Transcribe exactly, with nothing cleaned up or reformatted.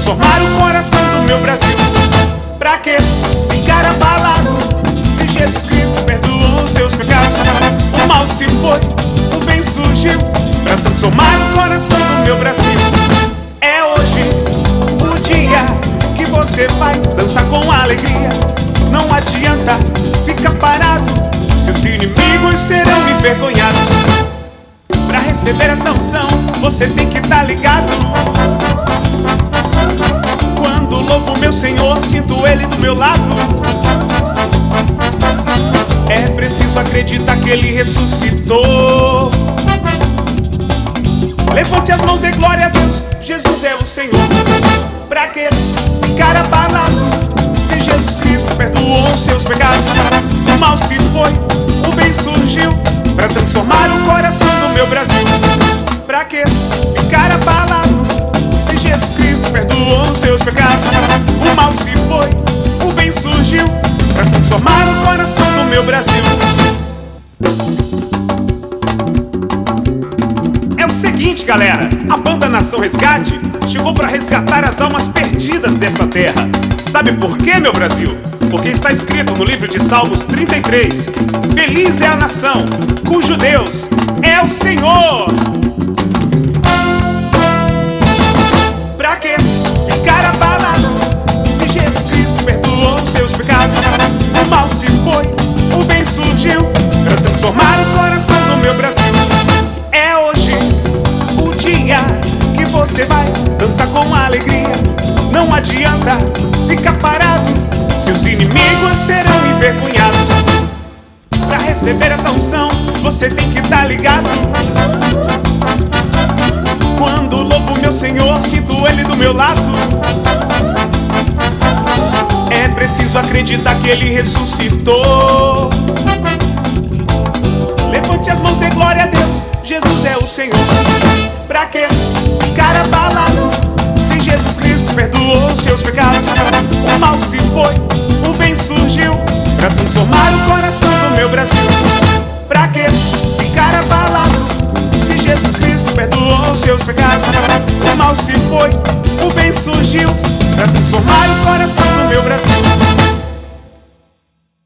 transformar o coração do meu Brasil. Pra que ficar abalado se Jesus Cristo perdoou os seus pecados? O mal se foi, o bem surgiu pra transformar o coração do meu Brasil. É hoje o dia que você vai dançar com alegria. Não adianta ficar parado, seus inimigos serão envergonhados. Pra receber essa unção, você tem que estar ligado. Quando louvo meu Senhor, sinto Ele do meu lado. É preciso acreditar que Ele ressuscitou. Levante as mãos, dê glória a Deus, Jesus é o Senhor. Pra que ficar abalado se Jesus Cristo perdoou os seus pecados? O mal se foi, o bem surgiu pra transformar o coração do meu Brasil. Pra que ficar abalado se Jesus Cristo perdoou os seus pecados? O mal se foi, o bem surgiu pra transformar o coração do meu Brasil. É o seguinte, galera, a banda Nação Resgate chegou para resgatar as almas perdidas dessa terra. Sabe por quê, meu Brasil? Porque está escrito no livro de Salmos trinta e três: feliz é a nação cujo Deus é o Senhor. Pra que ficar abalado se Jesus Cristo perdoou os seus pecados? O mal se foi, o bem surgiu pra transformar o coração do meu Brasil. É hoje o dia que você vai dançar com alegria. Não adianta ficar parado, seus inimigos serão envergonhados. Pra receber essa unção, você tem que estar ligado. Quando louvo meu Senhor, sinto Ele do meu lado. É preciso acreditar que Ele ressuscitou. Levante as mãos, dê glória a Deus, Jesus é o Senhor. Pra que ficar abalado se Jesus Cristo perdoou os seus pecados? O mal se foi, o bem surgiu pra transformar o coração do meu Brasil. Pra que ficar abalado se Jesus Cristo perdoou os seus pecados? O mal se foi, o bem surgiu pra transformar o coração do meu Brasil.